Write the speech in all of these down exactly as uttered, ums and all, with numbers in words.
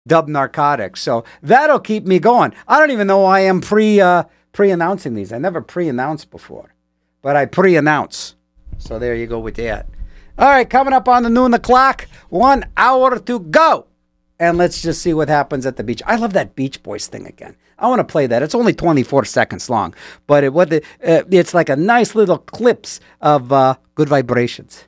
Dub Narcotics. So that'll keep me going. I don't even know why I am pre uh, pre-announcing these. I never pre-announced before, but I pre-announce. So there you go with that. All right, coming up on the noon o'clock, one hour to go. And let's just see what happens at the beach. I love that Beach Boys thing again. I want to play that. It's only twenty-four seconds long, but it, what the, uh, it's like a nice little clips of uh, good vibrations.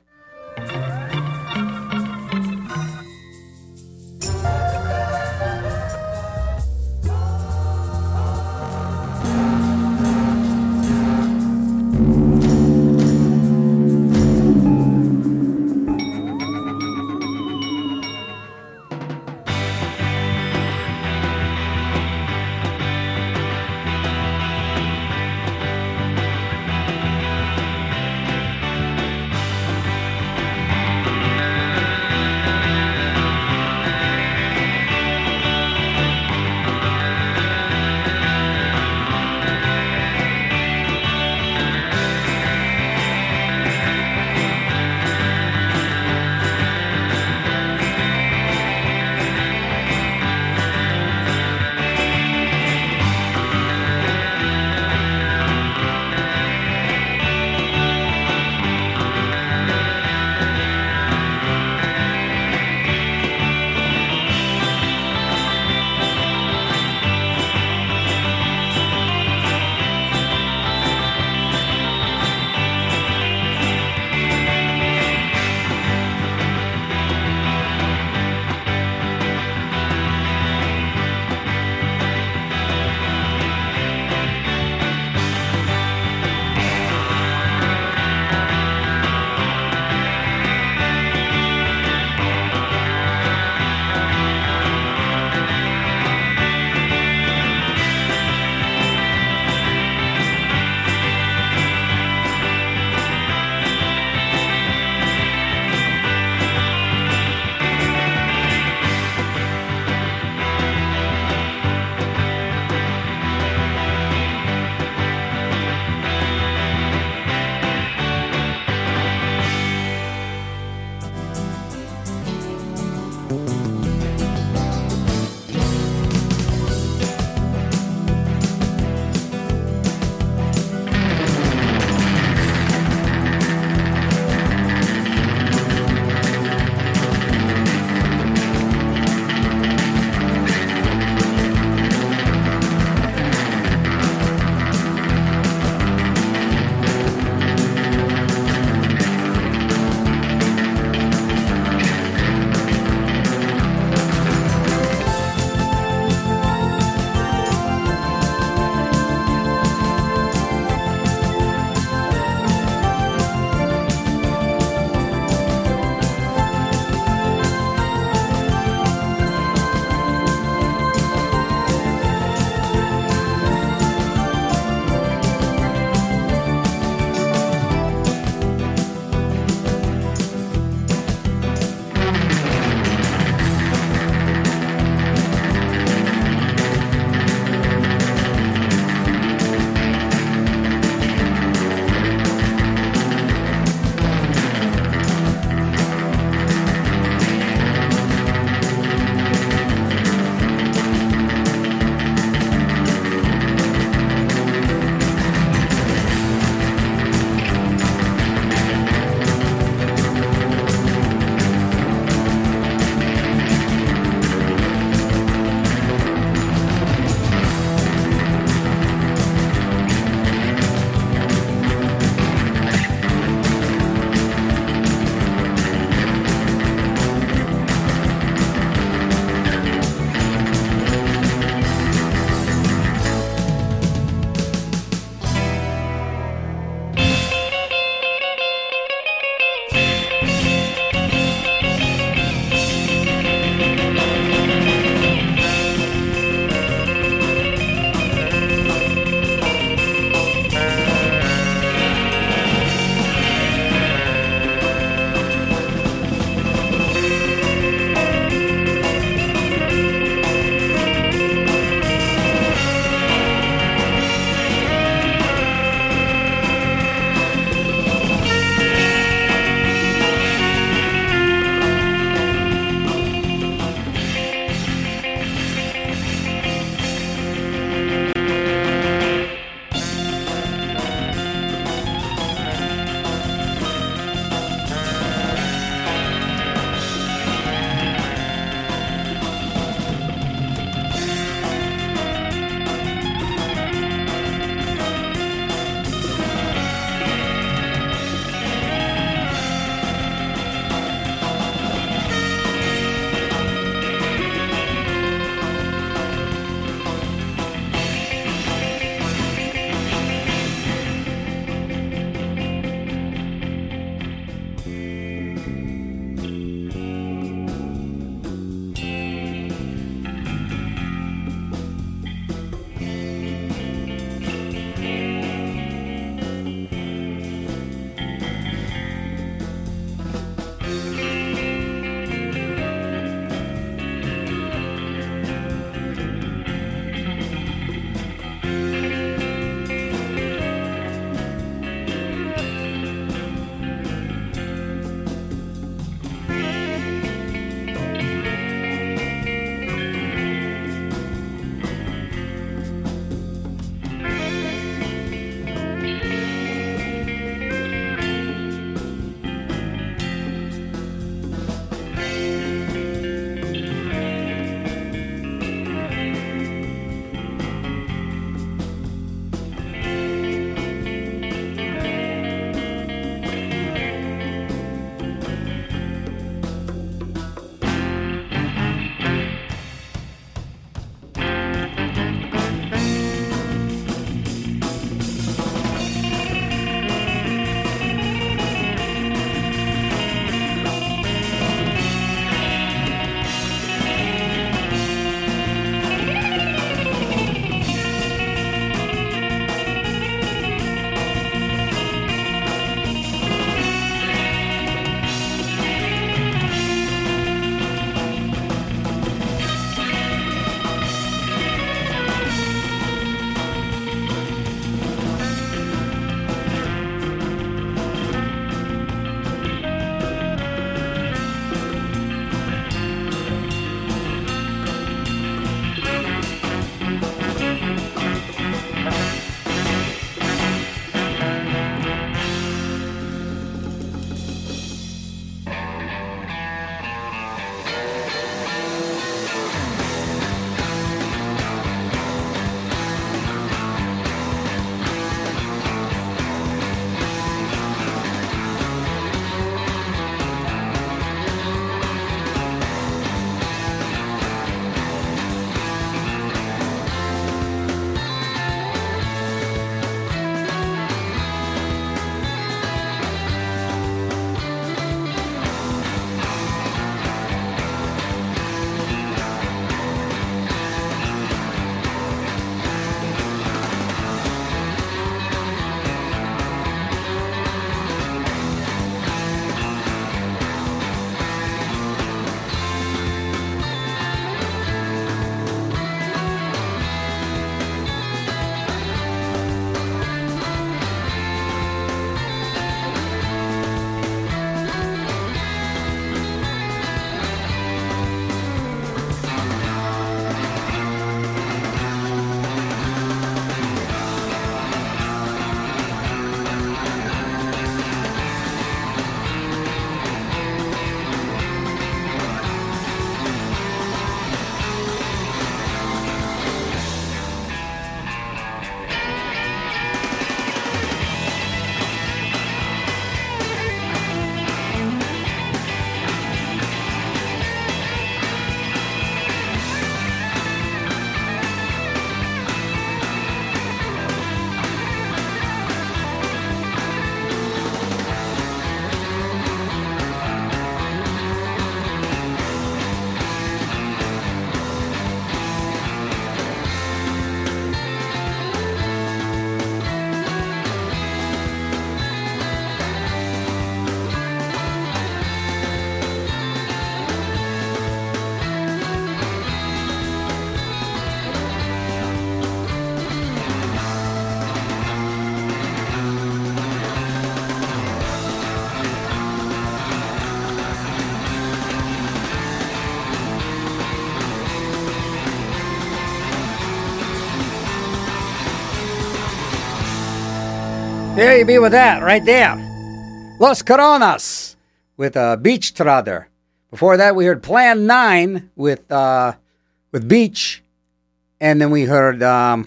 There you be with that, right there. Los Coronas with uh, Beach Trotter. Before that, we heard Plan nine with uh, with Beach. And then we heard, um,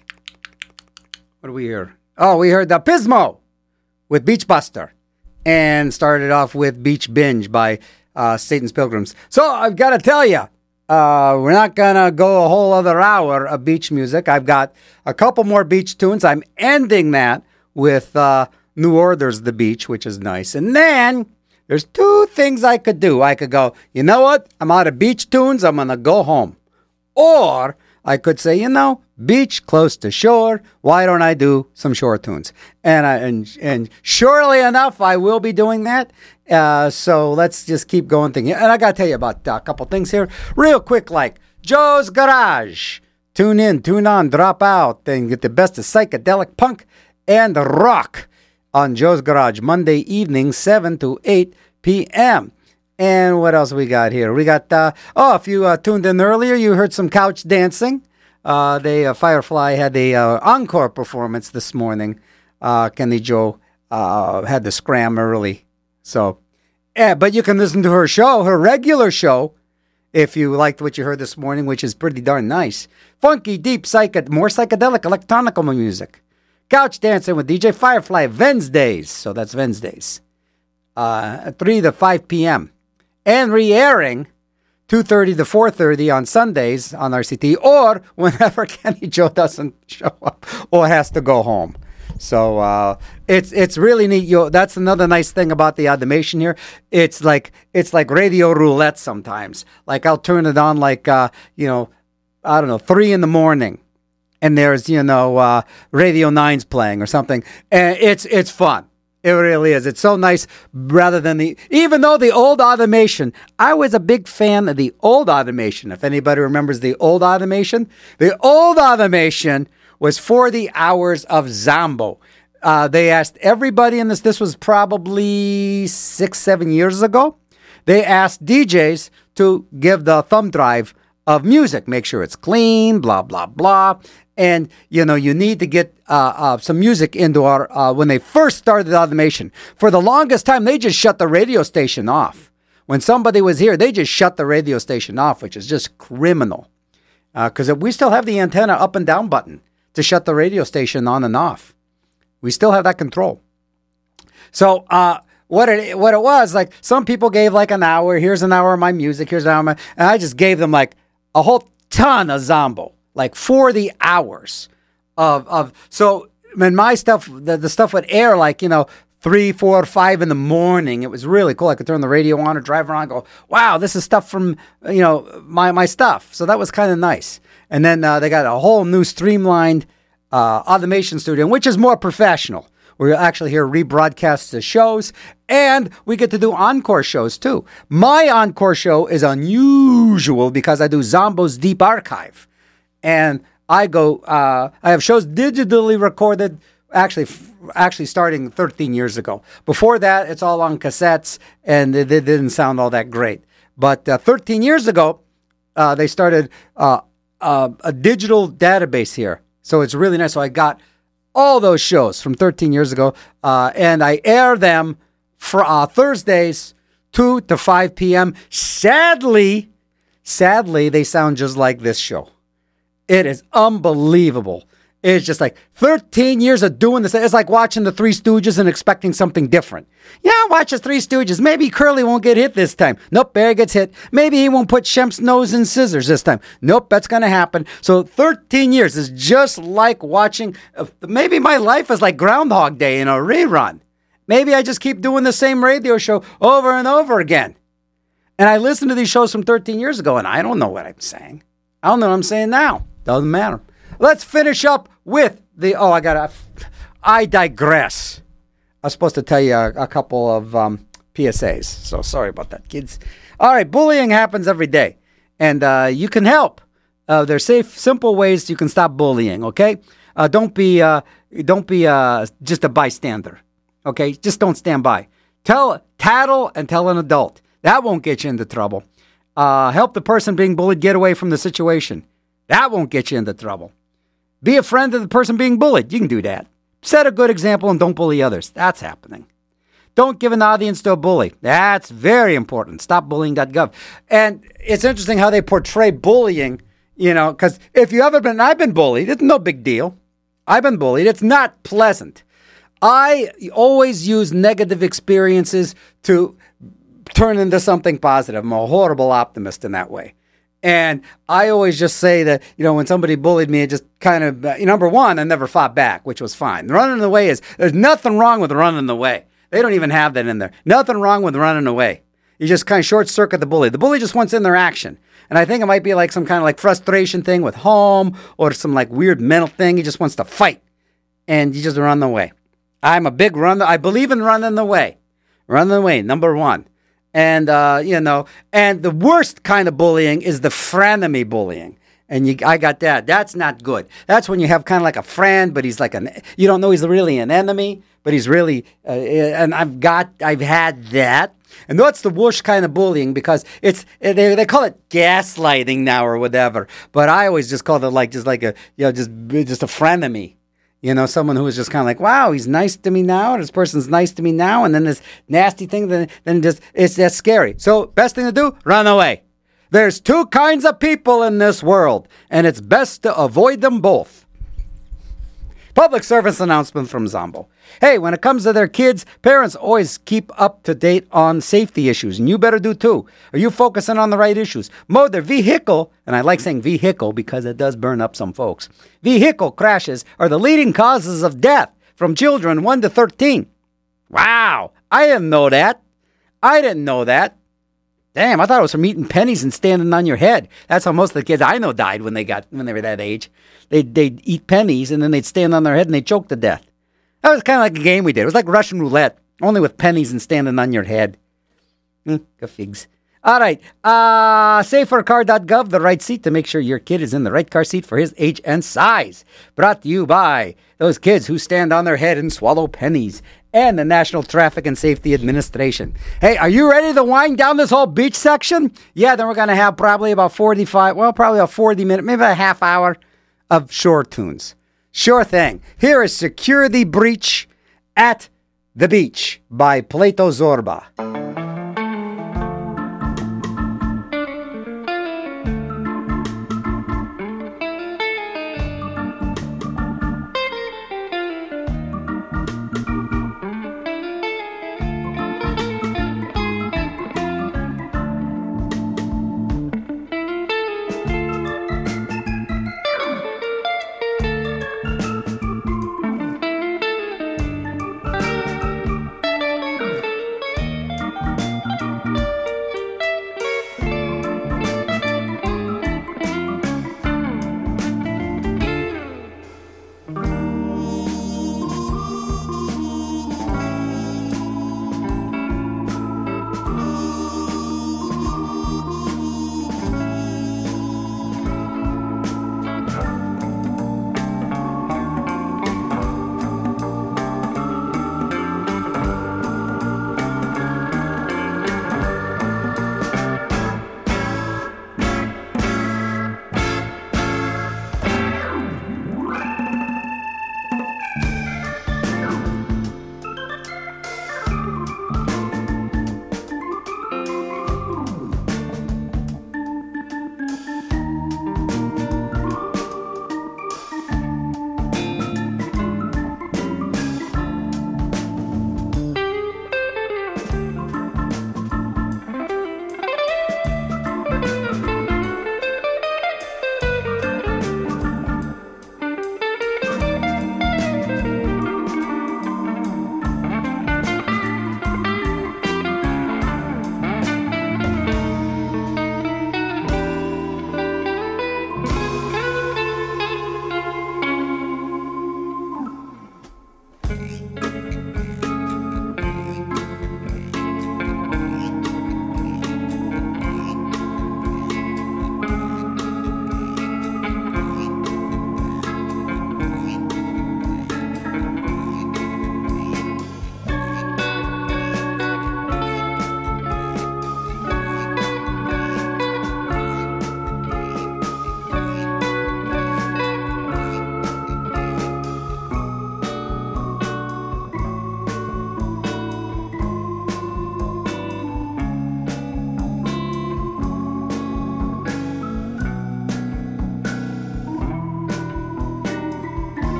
what did we hear? Oh, we heard the Pismo with Beach Buster. And started off with Beach Binge by uh, Satan's Pilgrims. So I've got to tell you, uh, we're not going to go a whole other hour of beach music. I've got a couple more beach tunes. I'm ending that with uh, New Order's The Beach, which is nice. And then there's two things I could do. I could go, you know what? I'm out of beach tunes. I'm going to go home. Or I could say, you know, beach close to shore. Why don't I do some shore tunes? And I, and and surely enough, I will be doing that. Uh, so let's just keep going thinking. And I got to tell you about uh, a couple things here. Real quick, like Joe's Garage. Tune in, tune on, drop out, and get the best of psychedelic punk and rock on Joe's Garage, Monday evening, seven to eight p.m. And what else we got here? We got, uh, oh, if you uh, tuned in earlier, you heard some couch dancing. Uh, they, uh, Firefly had a uh, encore performance this morning. Uh, Kenny Joe uh, had to scram early. So, yeah, but you can listen to her show, her regular show, if you liked what you heard this morning, which is pretty darn nice. Funky, deep, psych- more psychedelic, electronic music. Couch dancing with D J Firefly, Wednesdays. So that's Wednesdays. Uh, three to five p.m. And re-airing two thirty to four thirty on Sundays on R C T, or whenever Kenny Joe doesn't show up or has to go home. So uh, it's it's really neat. You that's another nice thing about the automation here. It's like it's like radio roulette sometimes. Like I'll turn it on like uh, you know, I don't know, three in the morning. And there's, you know, uh, Radio nine's playing or something. And it's it's fun. It really is. It's so nice rather than the... Even though the old automation, I was a big fan of the old automation. If anybody remembers the old automation. The old automation was forty hours of Zombo. Uh, they asked everybody in this... This was probably six, seven years ago. They asked D Js to give the thumb drive of music. Make sure it's clean, blah, blah, blah. And, you know, you need to get uh, uh, some music into our, uh, when they first started automation. For the longest time, they just shut the radio station off. When somebody was here, they just shut the radio station off, which is just criminal. Because uh, we still have the antenna up and down button to shut the radio station on and off. We still have that control. So, uh, what it what it was, like, some people gave like an hour. Here's an hour of my music. Here's an hour of my... And I just gave them like a whole ton of Zombo. Like forty hours of, of so when my stuff, the, the stuff would air like, you know, three, four, five in the morning. It was really cool. I could turn the radio on or drive around and go, wow, this is stuff from, you know, my, my stuff. So that was kind of nice. And then uh, they got a whole new streamlined uh, automation studio, which is more professional. We actually hear rebroadcasts of shows, and we get to do encore shows too. My encore show is unusual because I do Zombo's Deep Archive. And I go, uh, I have shows digitally recorded, actually, f- actually starting thirteen years ago. Before that, it's all on cassettes, and it, it didn't sound all that great. But uh, thirteen years ago, uh, they started uh, uh, a digital database here. So it's really nice. So I got all those shows from thirteen years ago, uh, and I air them for uh, Thursdays, two to five p.m. Sadly, sadly, they sound just like this show. It is unbelievable. It's just like thirteen years of doing this. It's like watching the Three Stooges and expecting something different. Yeah, watch the Three Stooges. Maybe Curly won't get hit this time. Nope, Barry gets hit. Maybe he won't put Shemp's nose in scissors this time. Nope, that's going to happen. So thirteen years is just like watching. Uh, maybe my life is like Groundhog Day in a rerun. Maybe I just keep doing the same radio show over and over again. And I listen to these shows from thirteen years ago, and I don't know what I'm saying. I don't know what I'm saying now. Doesn't matter. Let's finish up with the... Oh, I got to... I digress. I was supposed to tell you a, a couple of um, P S As. So sorry about that, kids. All right, bullying happens every day. And uh, you can help. Uh, there's safe, simple ways you can stop bullying, okay? Uh, don't be, uh, don't be uh, just a bystander, okay? Just don't stand by. Tell, tattle and tell an adult. That won't get you into trouble. Uh, help the person being bullied get away from the situation. That won't get you into trouble. Be a friend of the person being bullied. You can do that. Set a good example and don't bully others. That's happening. Don't give an audience to a bully. That's very important. Stop bullying dot gov. And it's interesting how they portray bullying, you know, because if you ever been, I've been bullied, it's no big deal. I've been bullied. It's not pleasant. I always use negative experiences to turn into something positive. I'm a horrible optimist in that way. And I always just say that, you know, when somebody bullied me, it just kind of, uh, number one, I never fought back, which was fine. Running away is, there's nothing wrong with running away. They don't even have that in there. Nothing wrong with running away. You just kind of short circuit the bully. The bully just wants in their action. And I think it might be like some kind of like frustration thing with home or some like weird mental thing. He just wants to fight. And you just run away. I'm a big runner. I believe in running away. Running away, number one. And, uh, you know, and the worst kind of bullying is the frenemy bullying. And you, I got that. That's not good. That's when you have kind of like a friend, but he's like an, you don't know he's really an enemy, but he's really, uh, and I've got, I've had that. And that's the worst kind of bullying because it's, they, they call it gaslighting now or whatever. But I always just call it like, just like a, you know, just, just a frenemy. You know, someone who is just kind of like, wow, he's nice to me now. This person's nice to me now. And then this nasty thing, then, then just, it's that's scary. So best thing to do, run away. There's two kinds of people in this world, and it's best to avoid them both. Public service announcement from Zombo. Hey, when it comes to their kids, parents always keep up to date on safety issues, and you better do too. Are you focusing on the right issues? Mow their vehicle, and I like saying vehicle because it does burn up some folks. Vehicle crashes are the leading causes of death from children one to thirteen. Wow, I didn't know that. I didn't know that. Damn, I thought it was from eating pennies and standing on your head. That's how most of the kids I know died when they got when they were that age. They'd, they'd eat pennies and then they'd stand on their head and they'd choke to death. That was kind of like a game we did. It was like Russian roulette, only with pennies and standing on your head. Mm, go figs. All right. Uh, safer car dot gov, the right seat to make sure your kid is in the right car seat for his age and size. Brought to you by those kids who stand on their head and swallow pennies. And the National Traffic and Safety Administration. Hey, are you ready to wind down this whole beach section? Yeah, then we're going to have probably about forty-five, well, probably about forty minutes, maybe a half hour of shore tunes. Sure thing. Here is Security Breach at the Beach by Plato Zorba.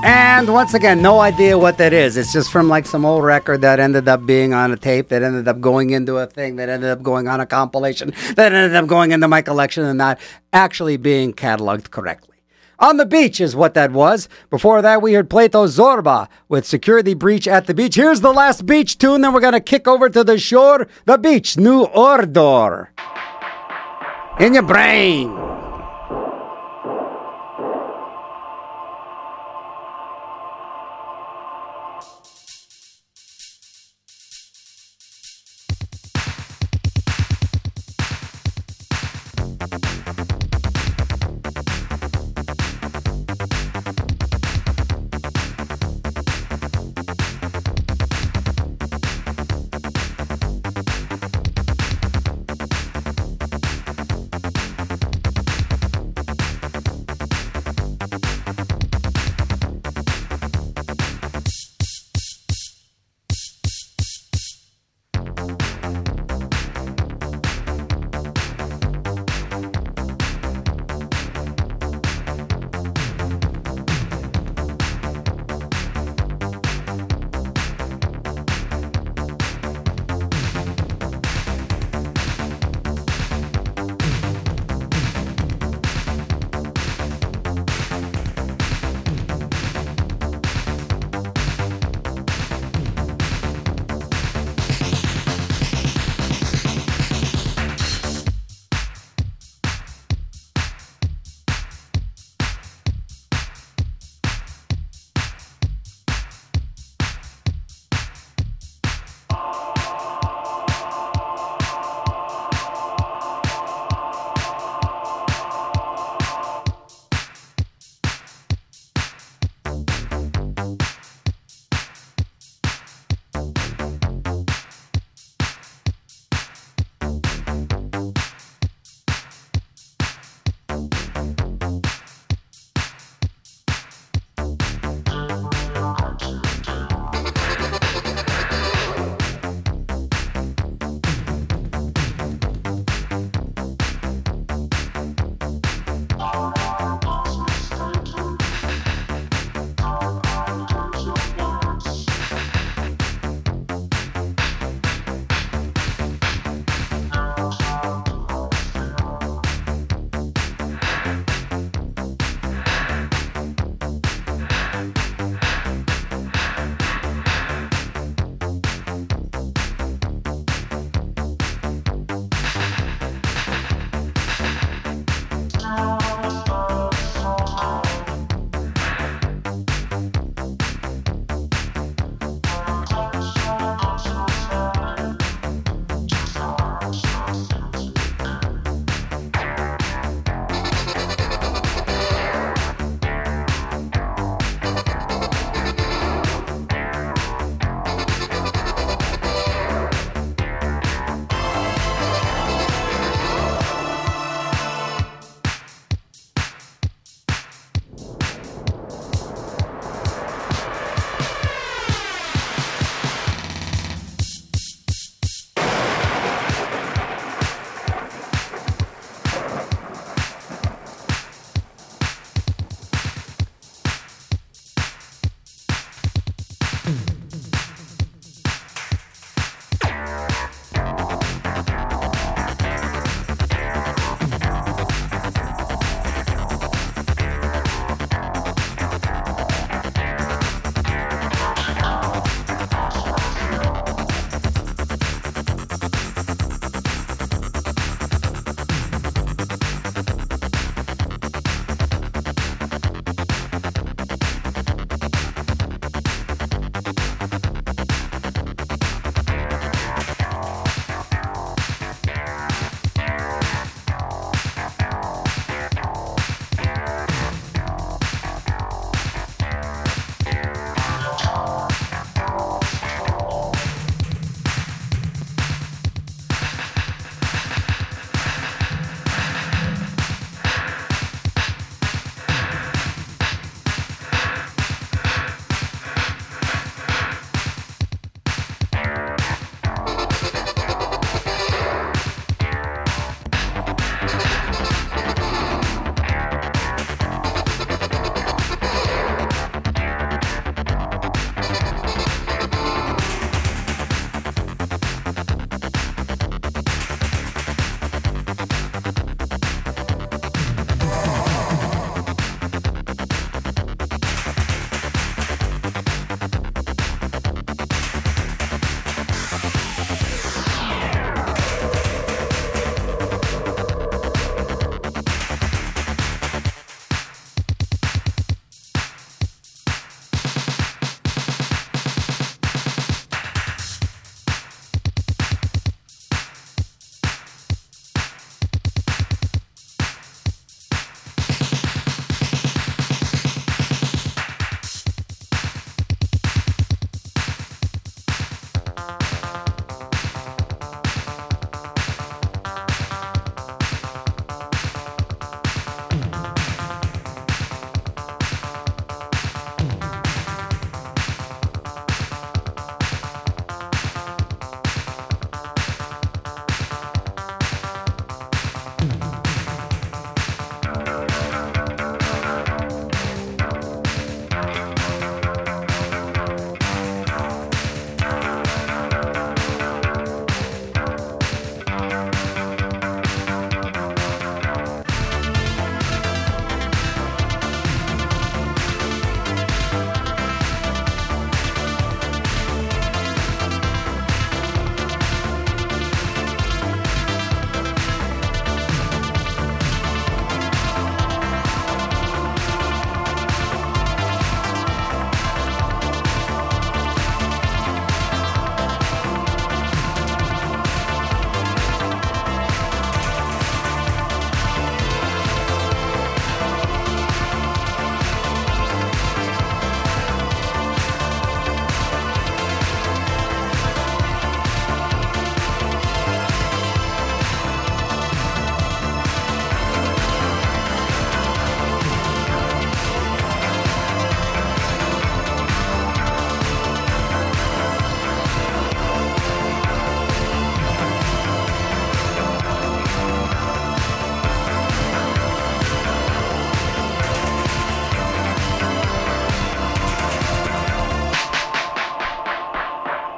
And once again, no idea what that is. It's just from like some old record that ended up being on a tape, that ended up going into a thing, that ended up going on a compilation, that ended up going into my collection and not actually being cataloged correctly. On the Beach is what that was. Before that, we heard Plato Zorba with Security Breach at the Beach. Here's the last beach tune, then we're going to kick over to the shore. The Beach, New Order. In your brain.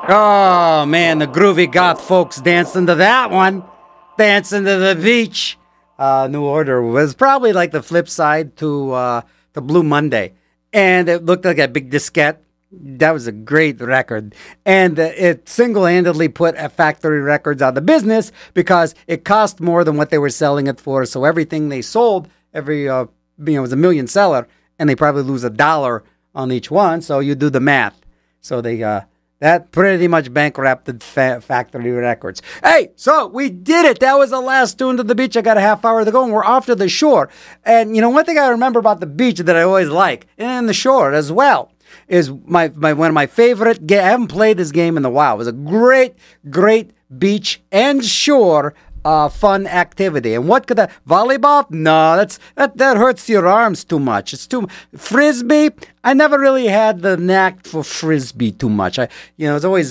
Oh, man, the groovy goth folks dancing to that one. Dancing to the beach. Uh, New Order was probably like the flip side to uh, the Blue Monday. And it looked like a big diskette. That was a great record. And uh, it single-handedly put uh, Factory Records out of business because it cost more than what they were selling it for. So everything they sold, every, uh, you know, was a million seller, and they probably lose a dollar on each one. So you do the math. So they, uh, that pretty much bankrupted fa- Factory Records. Hey, so we did it. That was the last tune to the beach. I got a half hour to go, and we're off to the shore. And, you know, one thing I remember about the beach that I always like, and the shore as well, is my, my one of my favorite games. I haven't played this game in a while. It was a great, great beach and shore uh, fun activity. And what could that, volleyball? No, that's that that hurts your arms too much. It's too frisbee. I never really had the knack for frisbee too much. I, you know, it's always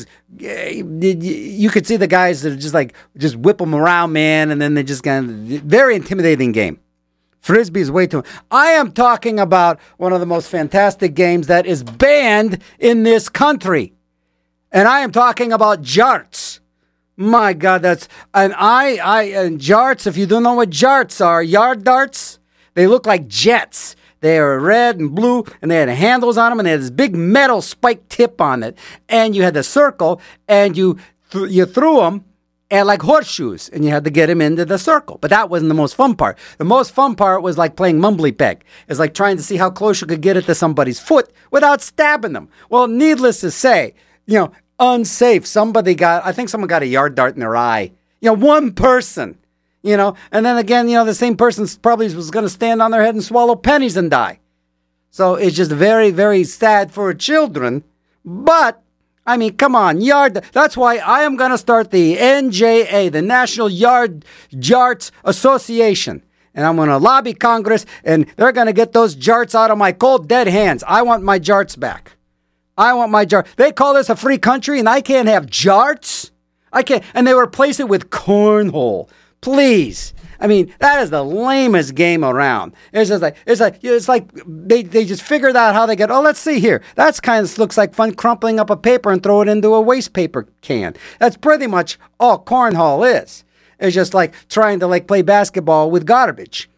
you could see the guys that are just like just whip them around, man, and then they just kind of very intimidating game. Frisbee is way too... I am talking about one of the most fantastic games that is banned in this country. And I am talking about jarts. My God, that's... And I... I and jarts, if you don't know what jarts are, yard darts, they look like jets. They are red and blue, and they had handles on them, and they had this big metal spike tip on it. And you had the circle, and you th- you threw them, and like horseshoes, and you had to get him into the circle. But that wasn't the most fun part. The most fun part was like playing mumbly peg. It's like trying to see how close you could get it to somebody's foot without stabbing them. Well, needless to say, you know, unsafe. Somebody got, I think someone got a yard dart in their eye. You know, one person, you know, and then again, you know, the same person probably was going to stand on their head and swallow pennies and die. So it's just very, very sad for children. But I mean, come on, yard. That's why I am going to start the N J A, the National Yard Jarts Association. And I'm going to lobby Congress, and they're going to get those jarts out of my cold, dead hands. I want my jarts back. I want my jarts. They call this a free country, and I can't have jarts? I can't. And they replace it with cornhole. Please. I mean, that is the lamest game around. It's just like it's like it's like they, they just figured out how they get. Oh, let's see here. That's kind of looks like fun, crumpling up a paper and throw it into a waste paper can. That's pretty much all cornhole is. It's just like trying to like play basketball with garbage.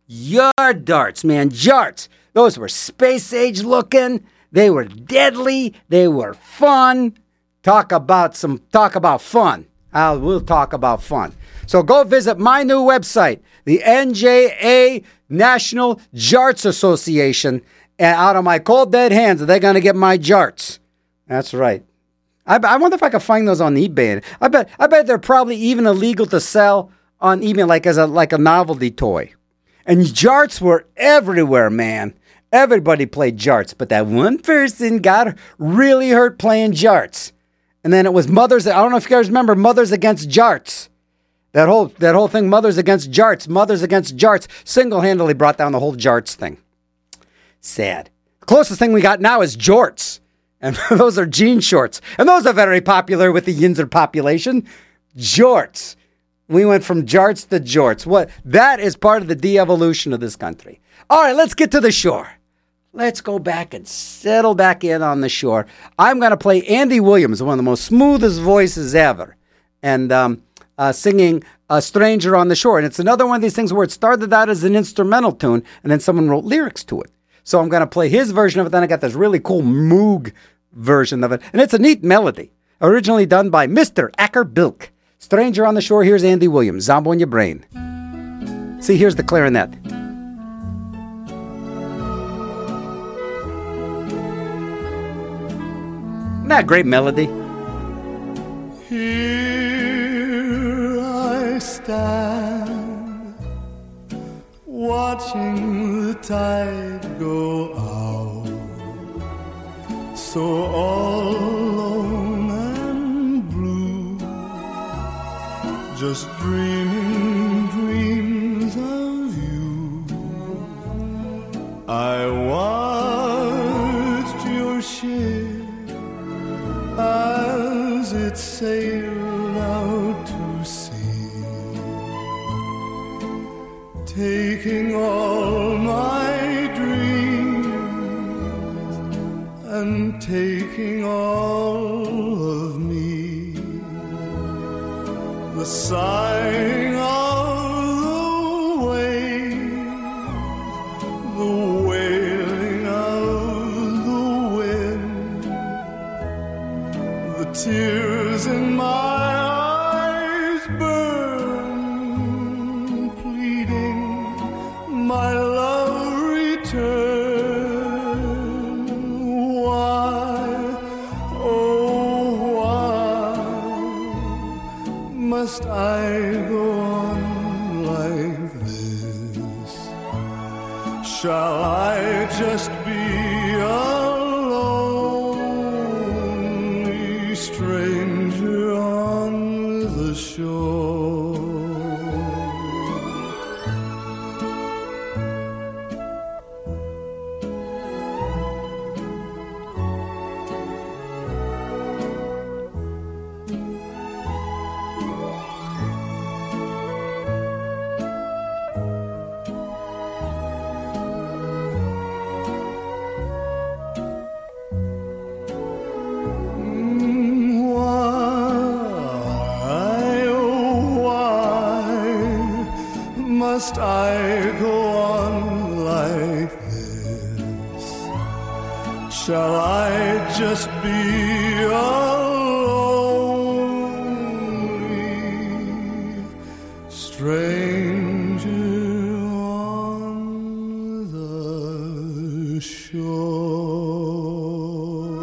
Yard darts, man, jarts. Those were space age looking. They were deadly. They were fun. Talk about some. Talk about fun. I'll, we'll talk about fun. So go visit my new website, the N J A National Jarts Association. And out of my cold dead hands, they're going to get my jarts. That's right. I, I wonder if I can find those on eBay. I bet I bet they're probably even illegal to sell on eBay, like as a like a novelty toy. And jarts were everywhere, man. Everybody played jarts, but that one person got really hurt playing jarts. And then it was Mothers. I don't know if you guys remember Mothers Against Jarts. That whole that whole thing, Mothers Against Jarts, Mothers Against Jarts, single-handedly brought down the whole jarts thing. Sad. The closest thing we got now is jorts. And those are jean shorts. And those are very popular with the Yinzer population. Jorts. We went from jarts to jorts. What? That is part of the de-evolution of this country. All right, let's get to the shore. Let's go back and settle back in on the shore. I'm going to play Andy Williams, one of the most smoothest voices ever. And um, uh, singing A Stranger on the Shore. And it's another one of these things where it started out as an instrumental tune, and then someone wrote lyrics to it. So I'm going to play his version of it. Then I got this really cool Moog version of it. And it's a neat melody. Originally done by Mister Acker Bilk. Stranger on the Shore, here's Andy Williams. Zombo in your brain. See, here's the clarinet. Isn't that a great melody? Here I stand, watching the tide go out, so all alone and blue, just dreaming dreams of you. I watched your ship as it sailed out to sea, taking all my dreams and taking all of me. the sighing of the waves, the wailing of the wind, the tears in my eyes burn, pleading my love return. Why, oh why must I go on like this? Shall I just be a lonely stranger on the shore? Must I go on like this? Shall I just be a lonely stranger on the shore?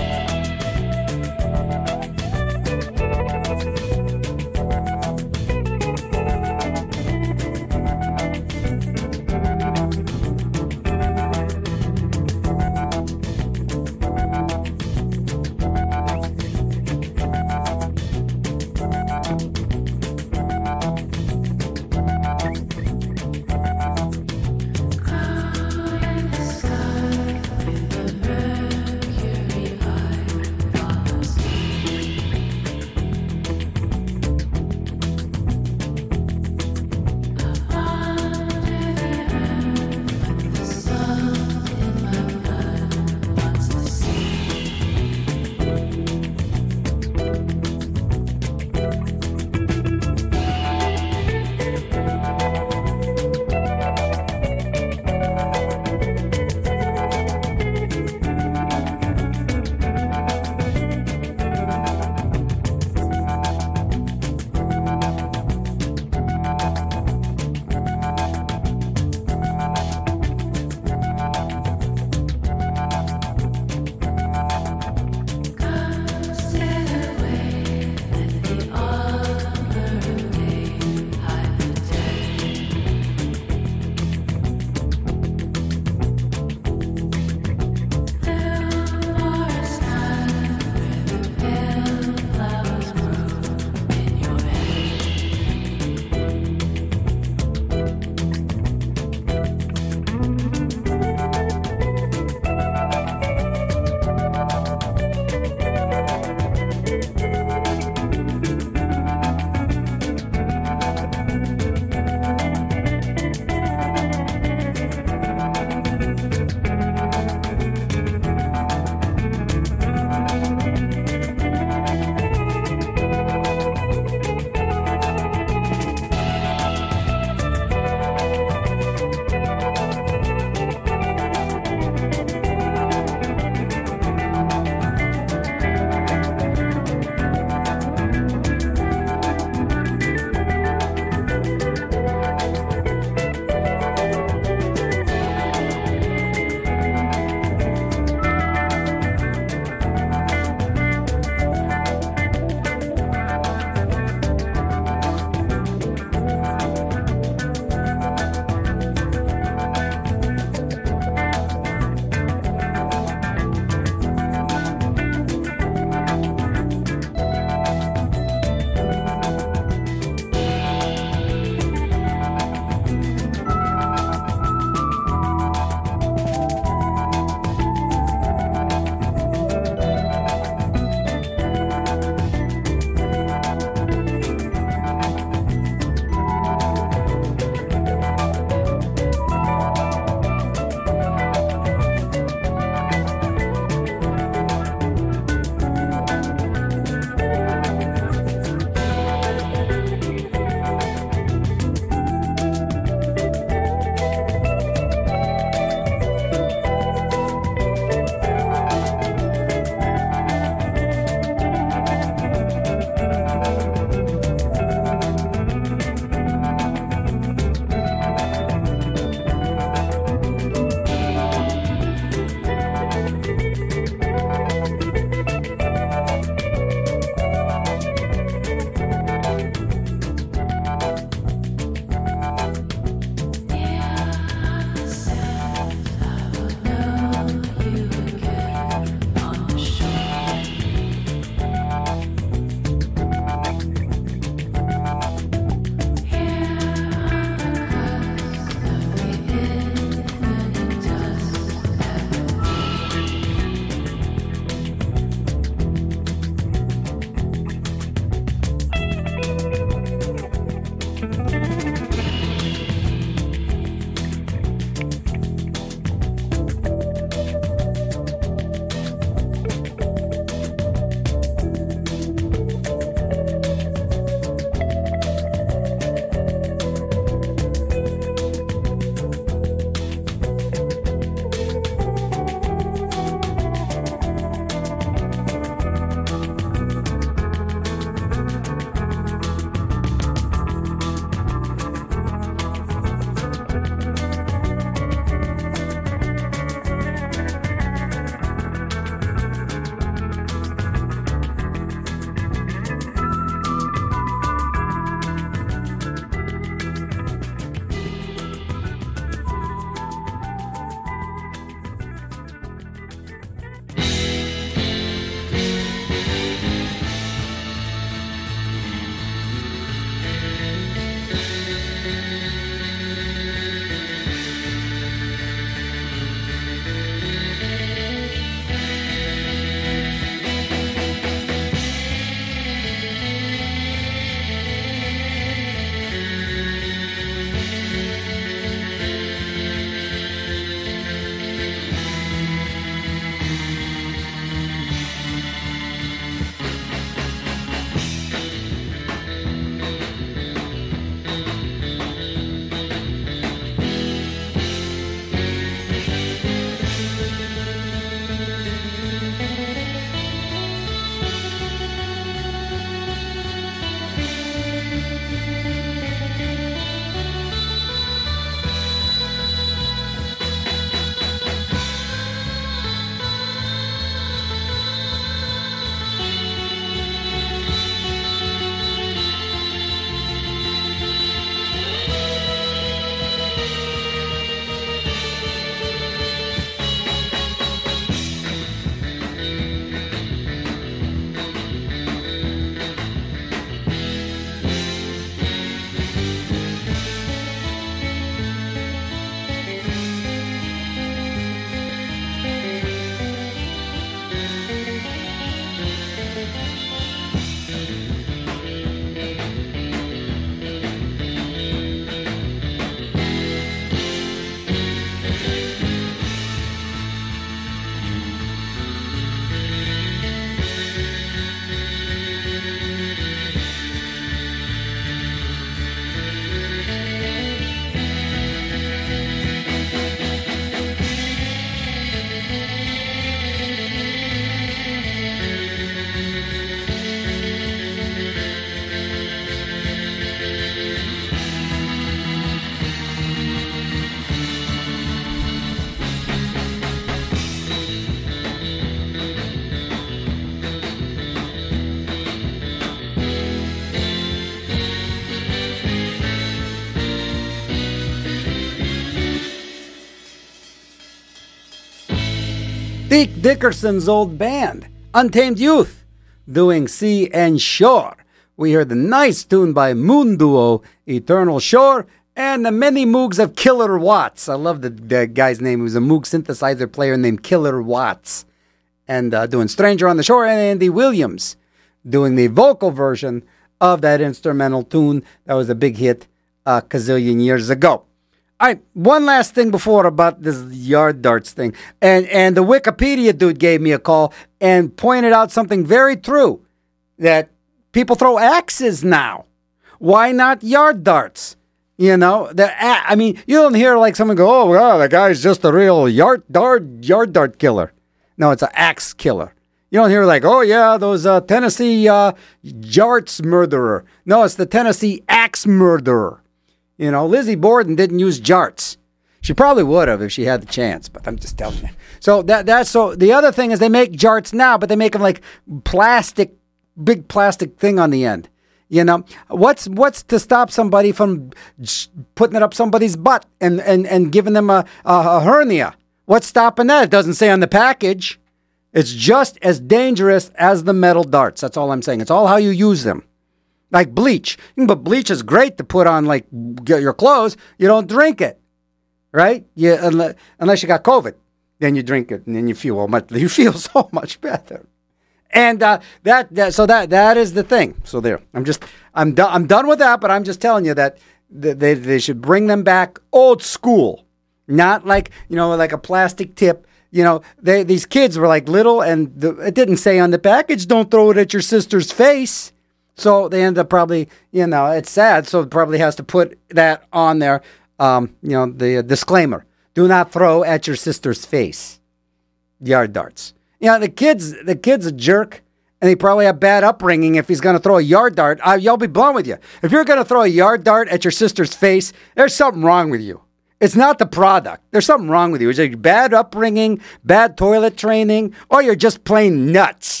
Deke Dickerson's old band, Untamed Youth, doing Sea and Shore. We heard the nice tune by Moon Duo, Eternal Shore, and the many Moogs of Killer Watts. I love the, the guy's name. He was a Moog synthesizer player named Killer Watts. And uh, doing Stranger on the Shore, and Andy Williams doing the vocal version of that instrumental tune that was a big hit a gazillion years ago. All right, one last thing before about this yard darts thing. And, and the Wikipedia dude gave me a call and pointed out something very true, that people throw axes now. Why not yard darts? You know, the I mean, you don't hear like someone go, oh, well, the guy's just a real yard dart, yard dart killer. No, it's an axe killer. You don't hear like, oh, yeah, those uh, Tennessee uh, jarts murderer. No, it's the Tennessee axe murderer. You know, Lizzie Borden didn't use jarts. She probably would have if she had the chance, but I'm just telling you. So that that's so. The other thing is they make jarts now, but they make them like plastic, big plastic thing on the end. You know, what's what's to stop somebody from putting it up somebody's butt and, and, and giving them a, a, a hernia? What's stopping that? It doesn't say on the package. It's just as dangerous as the metal darts. That's all I'm saying. It's all how you use them. Like bleach. But bleach is great to put on like your clothes. You don't drink it, right? You, unless, unless you got COVID. Then you drink it and then you feel much, you feel so much better. And uh, that, that so that that is the thing. So there. I'm just I'm done I'm done with that, but I'm just telling you that they they should bring them back old school. Not like, you know, like a plastic tip. You know, they these kids were like little, and the, it didn't say on the package, don't throw it at your sister's face. So they end up probably, you know, it's sad. So it probably has to put that on there, um, you know, the uh, disclaimer. Do not throw at your sister's face. Yard darts. You know, the kid's, the kid's a jerk, and he probably have bad upbringing if he's going to throw a yard dart. I, I'll be blunt with you. If you're going to throw a yard dart at your sister's face, there's something wrong with you. It's not the product. There's something wrong with you. It's like bad upbringing, bad toilet training, or you're just plain nuts.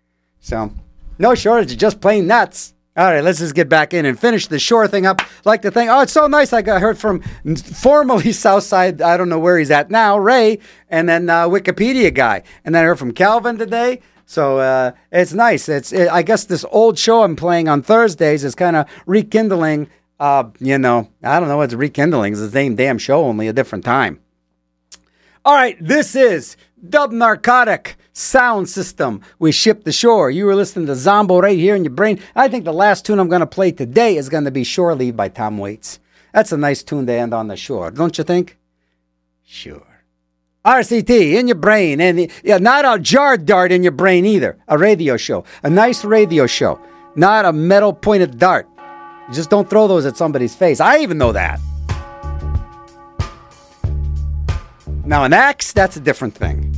So, no shortage of just plain nuts. All right, let's just get back in and finish the Shore thing up. Like to think, oh, it's so nice. I got heard from formerly Southside, I don't know where he's at now, Ray, and then uh, Wikipedia guy. And then I heard from Calvin today. So uh, it's nice. It's it, I guess this old show I'm playing on Thursdays is kind of rekindling. Uh, you know, I don't know what's rekindling. It's the same damn show, only a different time. All right, this is Dub Narcotic Sound System. We ship the Shore. You were listening to Zombo right here in your brain. I think the last tune I'm going to play today is going to be Shore Leave by Tom Waits. That's a nice tune to end on the shore, don't you think? Sure. R C T in your brain, and yeah, not a jar dart in your brain either. A radio show, a nice radio show, not a metal pointed dart. Just don't throw those at somebody's face. I even know that. Now, an axe, that's a different thing.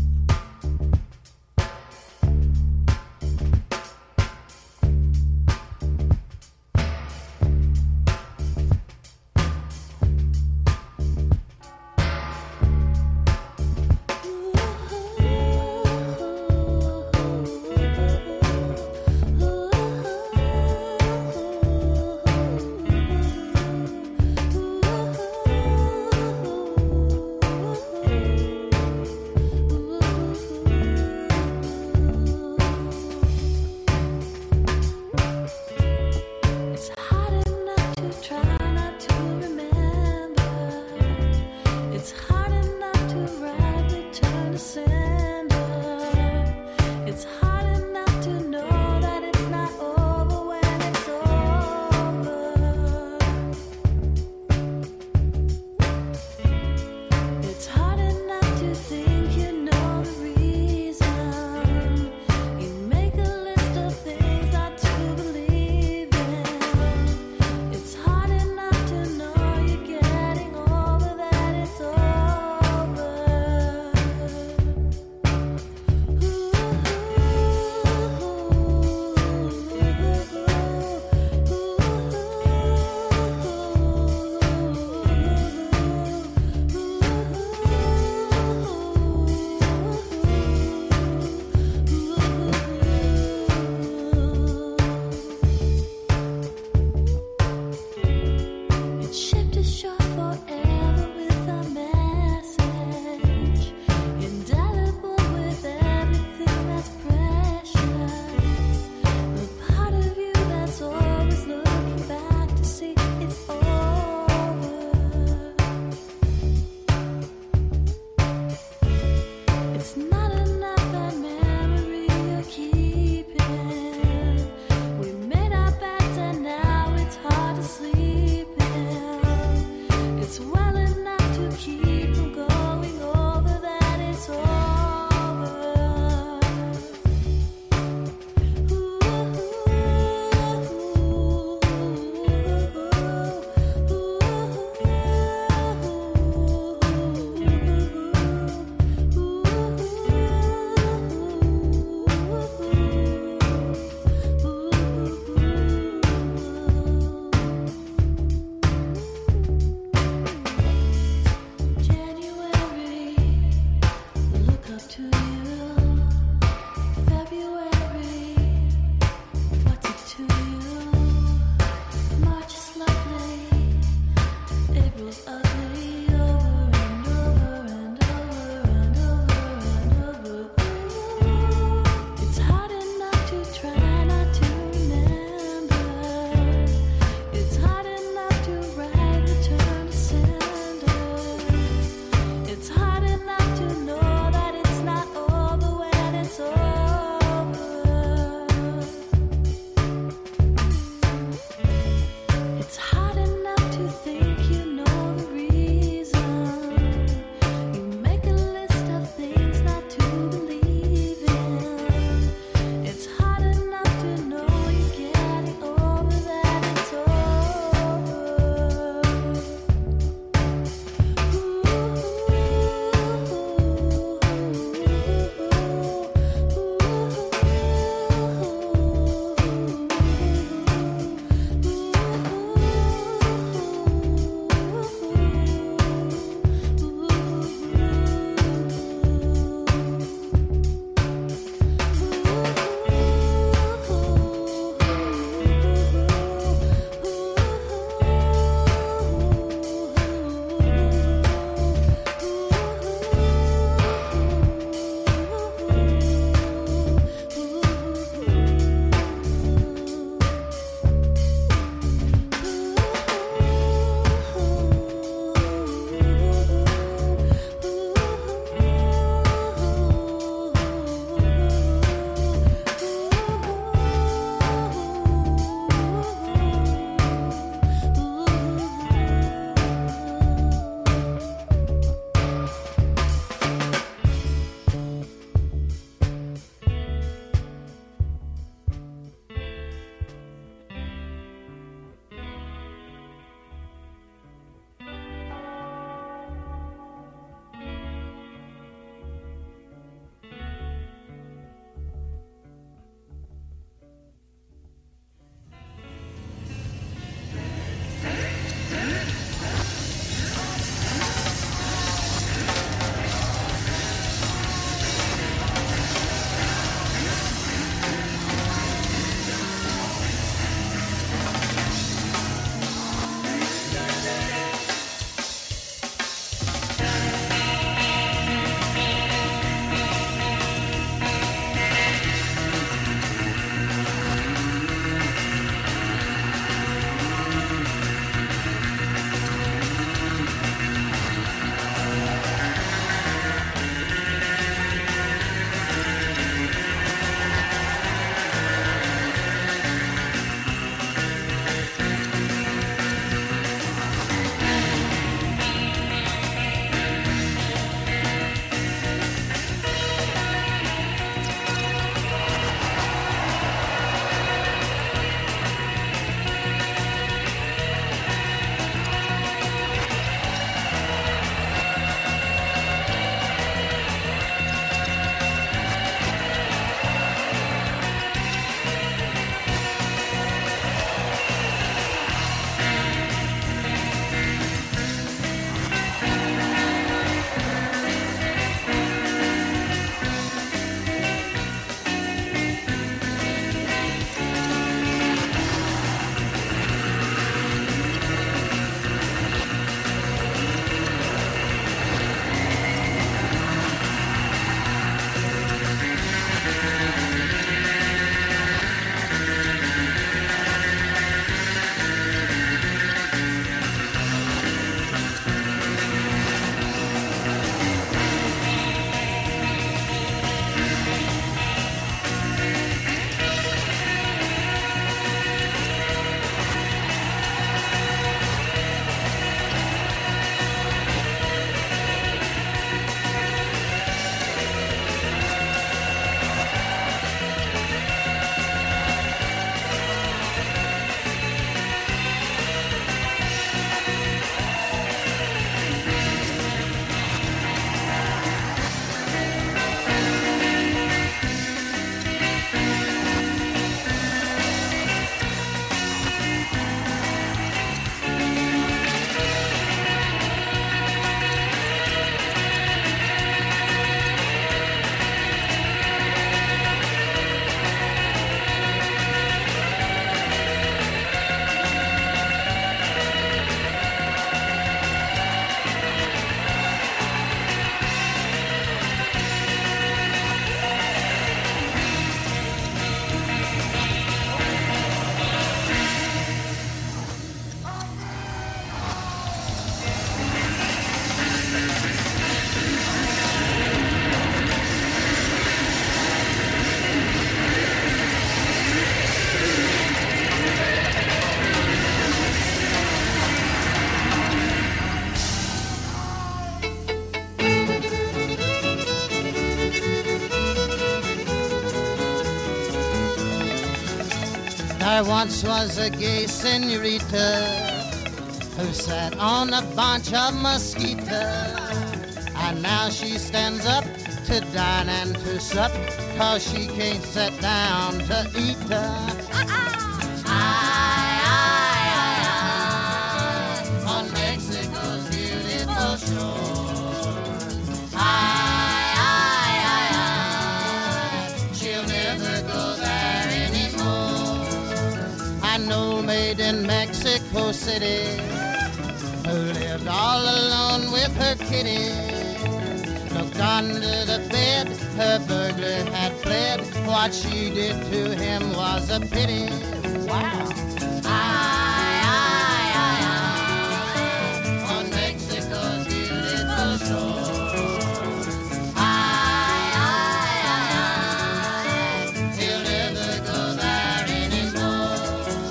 There once was a gay senorita who sat on a bunch of mosquitoes, and now she stands up to dine and to sup, 'cause she can't sit down to eat. Aye, aye, aye, aye, on Mexico's beautiful shore. Aye, aye, aye, aye, she'll never go there anymore. I know a maid in Mexico City who lived all alone with her kitty. Looked under the bed, her burglar had fled. What she did to him was a pity. Wow. Aye, aye, aye, aye, on Mexico's beautiful shore. Aye, aye, aye, aye, he'll never go there anymore.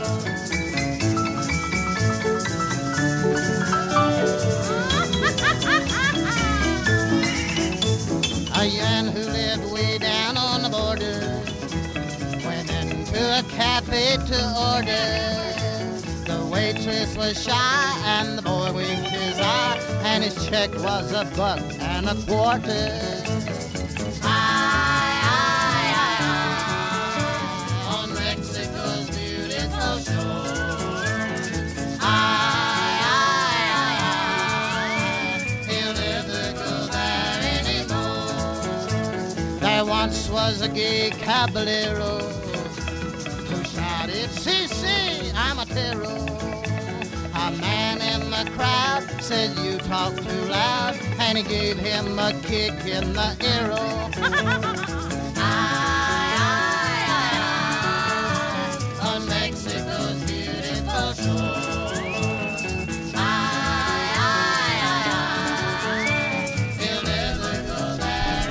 A man who lived way down on the border went into a cafe to order. The waitress was shy and the boy winked his eye, and his check was a buck and a quarter. Aye, aye, aye, aye, on Mexico's beautiful shore. Aye, aye, aye, aye, he'll never go there anymore. There once was a gay caballero who shouted, "Si, si, I'm a terror." A man in the crowd said, "You talk too loud," and he gave him a kick in the ear. Aye, aye, aye, aye, on Mexico's beautiful shore. Aye, aye, aye, aye, he'll never go there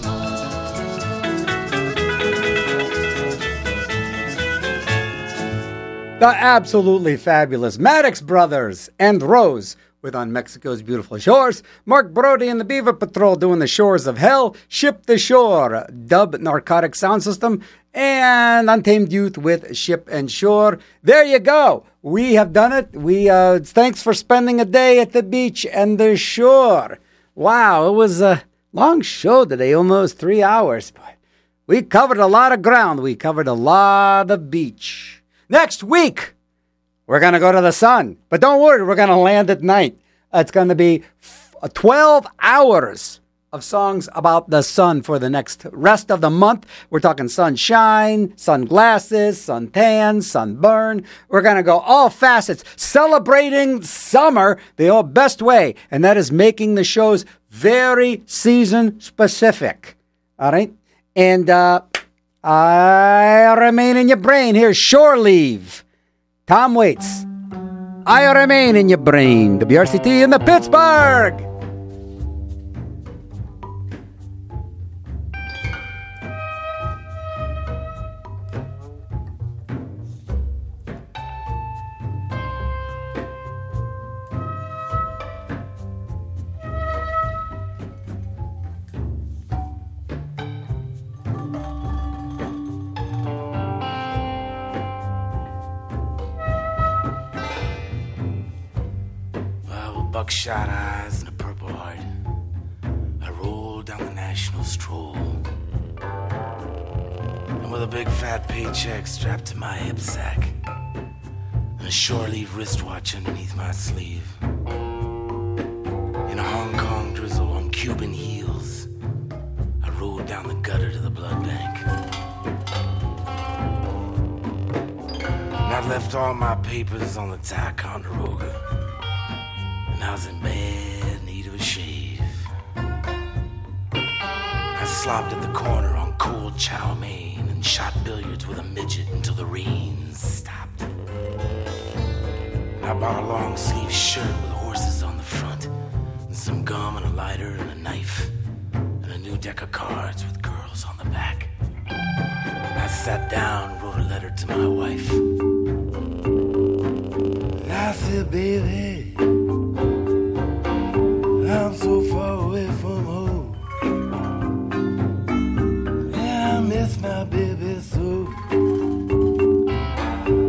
anymore. The absolutely fabulous Maddox Brothers and Rose with On Mexico's Beautiful Shores. Mark Brody and the Beaver Patrol doing The Shores of Hell. Ship the Shore, Dub Narcotic Sound System. And Untamed Youth with Ship and Shore. There you go. We have done it. We uh, thanks for spending a day at the beach and the shore. Wow, it was a long show today, almost three hours. But we covered a lot of ground. We covered a lot of beach. Next week, we're going to go to the sun. But don't worry, we're going to land at night. It's going to be twelve hours of songs about the sun for the next rest of the month. We're talking sunshine, sunglasses, suntan, sunburn. We're going to go all facets, celebrating summer the best way. And that is making the shows very season specific. All right? And uh, I remain in your brain. Here's Shore Leave. Tom Waits. I remain in your brain. W R C T in the Pittsburgh. Buckshot eyes and a purple heart, I rolled down the national stroll, and with a big fat paycheck strapped to my hip sack and a shore leave wristwatch underneath my sleeve, in a Hong Kong drizzle on Cuban heels, I rode down the gutter to the blood bank. And I left all my papers on the Ticonderoga, and I was in bad need of a shave. I slopped at the corner on cold chow mein and shot billiards with a midget until the rain stopped. And I bought a long sleeve shirt with horses on the front, and some gum and a lighter and a knife, and a new deck of cards with girls on the back. And I sat down and wrote a letter to my wife. And I said, baby, I'm so far away from home. Yeah, I miss my baby so.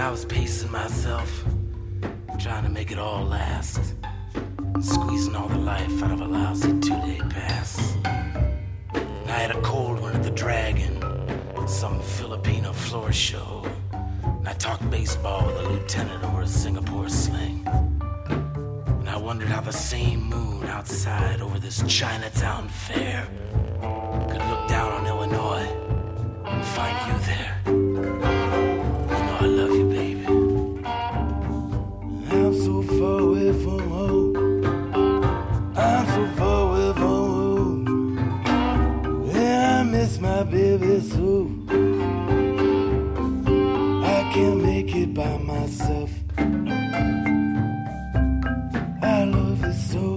I was pacing myself, trying to make it all last, squeezing all the life out of a lousy two-day pass. And I had a cold one at the Dragon, some Filipino floor show. And I talked baseball with a lieutenant over a Singapore sling. And I wondered how the same moon outside over this Chinatown fair could look down on Illinois and find you there. You know I love you, baby. I'm so far away from home. I'm so far away from home. Yeah, I miss my baby so. I can't make it by myself. I love you so.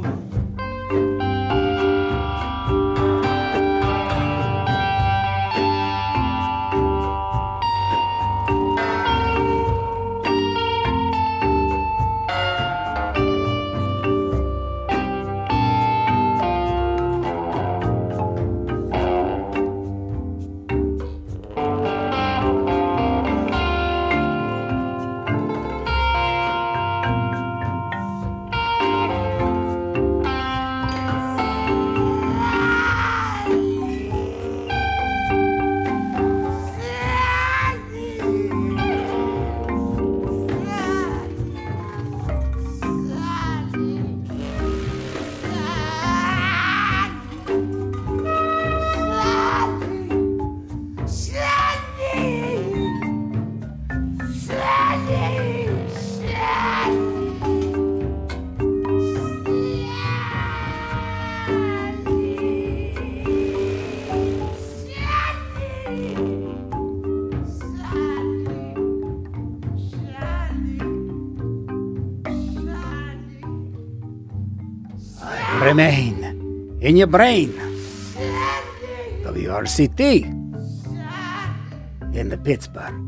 Remain in your brain. W R C T in the Pittsburgh.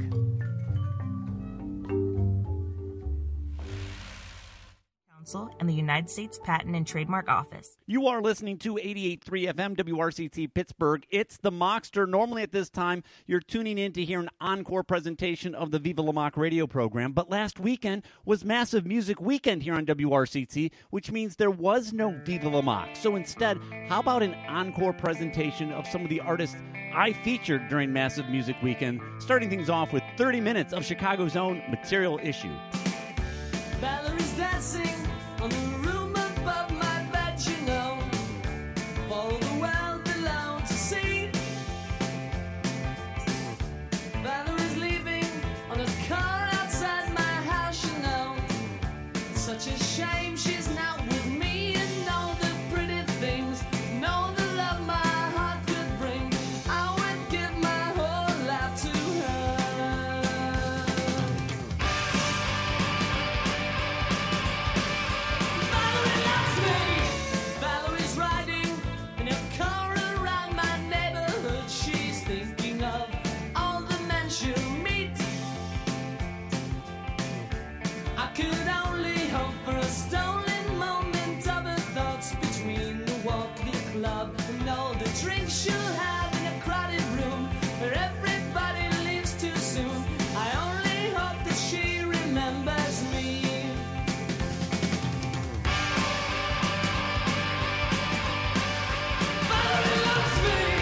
And the United States Patent and Trademark Office. You are listening to eighty-eight point three F M W R C T Pittsburgh. It's the Mockster. Normally at this time, you're tuning in to hear an encore presentation of the Viva La Mock radio program. But last weekend was Massive Music Weekend here on W R C T, which means there was no Viva La Mock. So instead, how about an encore presentation of some of the artists I featured during Massive Music Weekend, starting things off with thirty minutes of Chicago's own Material Issue. Valerie's dancing on the room above my bed, you know. Follow the world below to see. Valerie's leaving on a car outside my house, you know. It's such a shame she's not with me, and all the pretty things, and all the love my heart could bring. I would give my whole life to her. Valerie loves me. Valerie's riding in a car around my neighborhood. She's thinking of all the men she'll meet. I could only hope for a stolen moment of her thoughts between the walk, the club, and all the drinks she'll have in a crowded room where everybody leaves too soon. I only hope that she remembers me. Valerie loves me.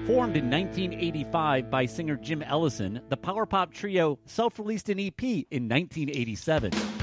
Formed in nineteen eighty-five by singer Jim Ellison, the power pop trio self-released an E P in nineteen eighty-seven.